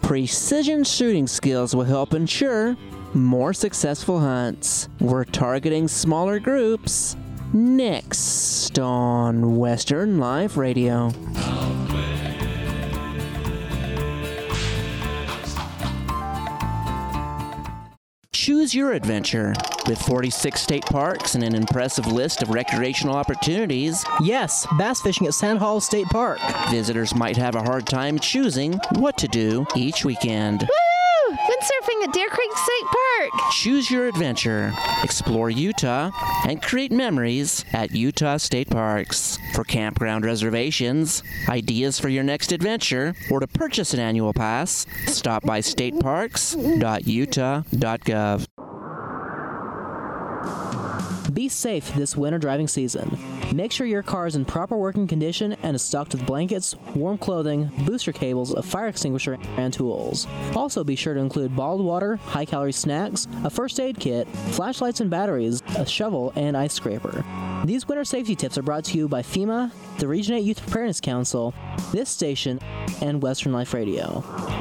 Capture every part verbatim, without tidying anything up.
Precision shooting skills will help ensure more successful hunts. We're targeting smaller groups. Next on Western Life Radio. Choose your adventure. With forty-six state parks and an impressive list of recreational opportunities, Yes, bass fishing at Sand Hall State Park. visitors might have a hard time choosing what to do each weekend. Woo! Windsurfing at Deer Creek State Park. Choose your adventure. Explore Utah and create memories at Utah State Parks. For campground reservations, ideas for your next adventure, or to purchase an annual pass, stop by state parks dot utah dot gov. Be safe this winter driving season. Make sure your car is in proper working condition and is stocked with blankets, warm clothing, booster cables, a fire extinguisher, and tools. Also be sure to include bottled water, high-calorie snacks, a first aid kit, flashlights and batteries, a shovel, and ice scraper. These winter safety tips are brought to you by FEMA, the Region eight Youth Preparedness Council, this station, and Western Life Radio.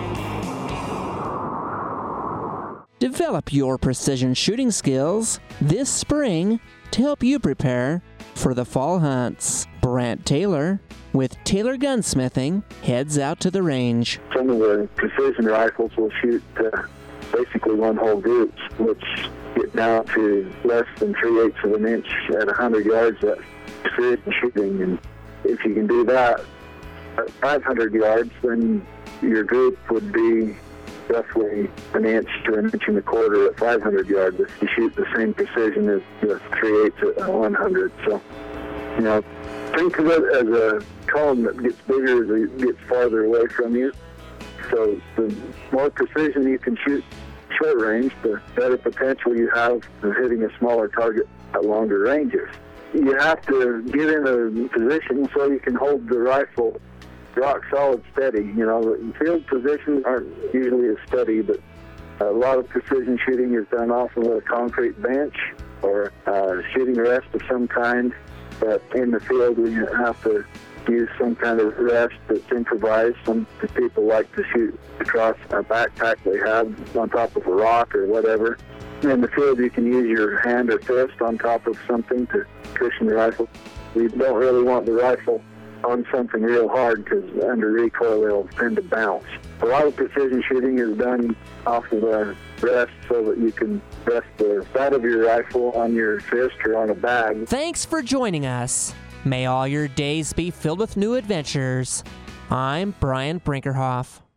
Develop your precision shooting skills this spring to help you prepare for the fall hunts. Brant Taylor with Taylor Gunsmithing heads out to the range. Some of the precision rifles will shoot uh, basically one-hole groups, which get down to less than three-eighths of an inch at one hundred yards. That's precision shooting, and if you can do that at five hundred yards, then your group would be roughly an inch to an inch and a quarter at five hundred yards if you shoot the same precision as the three-eighths at one hundred. So, you know, think of it as a cone that gets bigger as it gets farther away from you. So the more precision you can shoot short range, the better potential you have of hitting a smaller target at longer ranges. You have to get in a position so you can hold the rifle rock solid steady. You know, field positions aren't usually as steady, but a lot of precision shooting is done off of a concrete bench or uh, shooting rest of some kind. But in the field, we have to use some kind of rest that's improvised. Some people like to shoot across a backpack they have on top of a rock or whatever. In the field, you can use your hand or fist on top of something to cushion the rifle. You don't really want the rifle on something real hard because under recoil it'll tend to bounce. A lot of precision shooting is done off of a rest so that you can rest the butt of your rifle on your fist or on a bag. Thanks for joining us. May all your days be filled with new adventures. I'm Brian Brinkerhoff.